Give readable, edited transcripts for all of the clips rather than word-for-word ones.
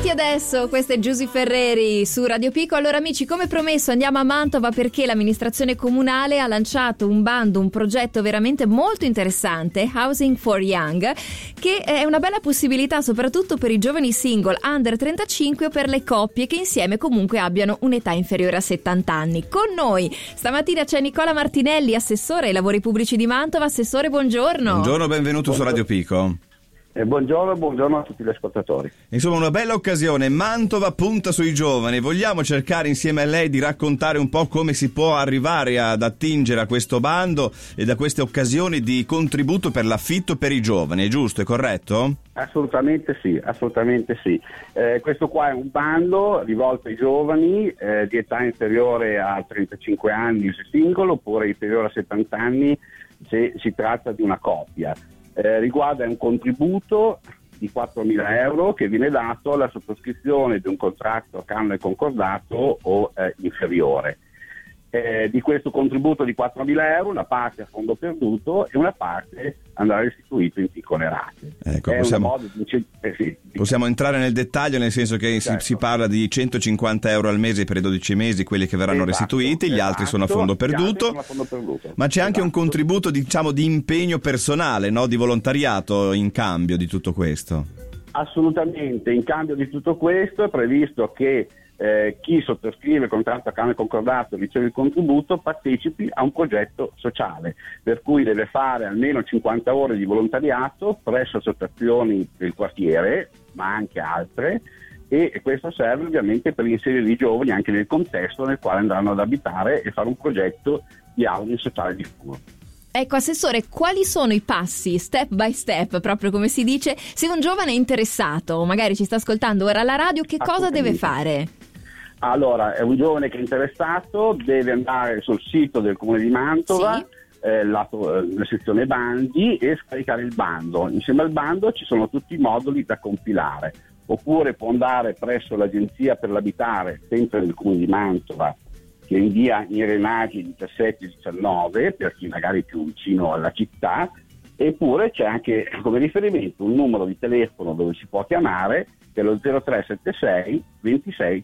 Parti adesso, questa è Giusy Ferreri su Radio Pico. Allora amici, come promesso andiamo a Mantova perché l'amministrazione comunale ha lanciato un bando, un progetto veramente molto interessante, Housing for Young, che è una bella possibilità soprattutto per i giovani single under 35 o per le coppie che insieme comunque abbiano un'età inferiore a 70 anni. Con noi stamattina c'è Nicola Martinelli, assessore ai lavori pubblici di Mantova. Assessore, buongiorno. Buongiorno, benvenuto su Radio Pico. Buongiorno a tutti gli ascoltatori. Insomma, una bella occasione. Mantova punta sui giovani. Vogliamo cercare insieme a lei di raccontare un po' come si può arrivare ad attingere a questo bando e da queste occasioni di contributo per l'affitto per i giovani, è giusto, è corretto? Assolutamente sì. Questo qua è un bando rivolto ai giovani di età inferiore a 35 anni se singolo, oppure inferiore a 70 anni se si tratta di una coppia. Riguarda un contributo di 4.000 euro che viene dato alla sottoscrizione di un contratto canone concordato o inferiore. Di questo contributo di 4.000 euro una parte a fondo perduto e una parte andrà restituito in piccole rate. Ecco, possiamo entrare nel dettaglio, nel senso che si parla di 150 euro al mese per i 12 mesi, quelli che verranno restituiti, gli altri sono a fondo perduto. Ma c'è anche un contributo, diciamo, di impegno personale, no? Di volontariato in cambio di tutto questo. Assolutamente, in cambio di tutto questo è previsto che chi sottoscrive il contratto a canone concordato e riceve il contributo partecipi a un progetto sociale, per cui deve fare almeno 50 ore di volontariato presso associazioni del quartiere, ma anche altre, e questo serve ovviamente per inserire i giovani anche nel contesto nel quale andranno ad abitare e fare un progetto di housing sociale diffuso. Ecco, assessore, quali sono i passi, step by step, proprio come si dice, se un giovane è interessato, magari ci sta ascoltando ora alla radio, che cosa deve fare? Allora, è un giovane che è interessato, deve andare sul sito del Comune di Mantova, sì, la sezione bandi, e scaricare il bando. Insieme al bando ci sono tutti i moduli da compilare, oppure può andare presso l'Agenzia per l'Abitare, sempre del Comune di Mantova, che è in via Irenagi 17-19, per chi magari è più vicino alla città, eppure c'è anche come riferimento un numero di telefono dove si può chiamare, che è lo 0376 26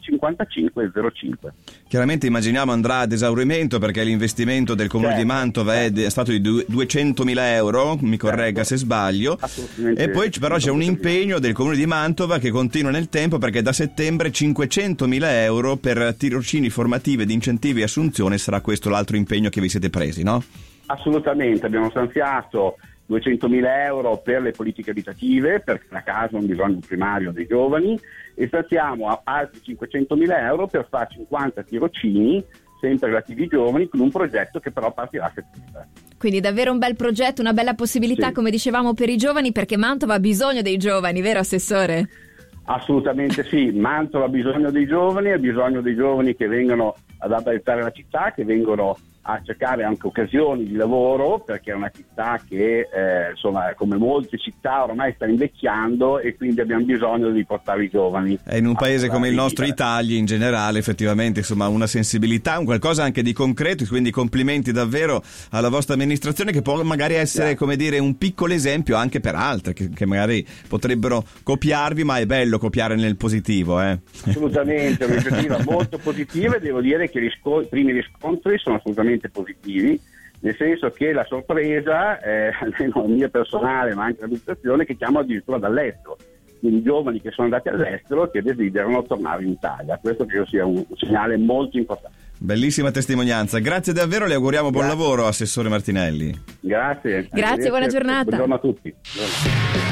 55 05. Chiaramente immaginiamo andrà ad esaurimento, perché l'investimento del Comune di Mantova è stato di 200.000 euro, mi corregga se sbaglio, e poi però c'è un impegno del Comune di Mantova che continua nel tempo, perché da settembre 500.000 euro per tirocini formativi ed incentivi e assunzione. Sarà questo l'altro impegno che vi siete presi, no? Assolutamente, abbiamo stanziato 200.000 euro per le politiche abitative, perché la casa è un bisogno primario dei giovani, e stanziamo altri 500.000 euro per fare 50 tirocini sempre relativi ai giovani, con un progetto che però partirà a settembre. Quindi davvero un bel progetto, una bella possibilità, sì, come dicevamo, per i giovani, perché Mantova ha bisogno dei giovani, vero assessore? Assolutamente sì, Mantova ha bisogno dei giovani che vengono ad abitare la città, che vengono a cercare anche occasioni di lavoro, perché è una città che insomma, come molte città ormai sta invecchiando, e quindi abbiamo bisogno di portare i giovani. E in un paese come il nostro, Italia in generale, effettivamente, insomma, una sensibilità, un qualcosa anche di concreto, quindi complimenti davvero alla vostra amministrazione, che può magari essere, come dire, un piccolo esempio anche per altre che magari potrebbero copiarvi, ma è bello copiare nel positivo. Assolutamente, un'iniziativa molto positiva, e devo dire che i primi riscontri sono assolutamente positivi, nel senso che la sorpresa è, almeno mia personale ma anche l'amministrazione, che chiamo addirittura dall'estero, quindi giovani che sono andati all'estero che desiderano tornare in Italia. Questo credo sia un segnale molto importante. Bellissima testimonianza, grazie davvero, le auguriamo buon lavoro, assessore Martinelli. Grazie, buona giornata. Buongiorno a tutti.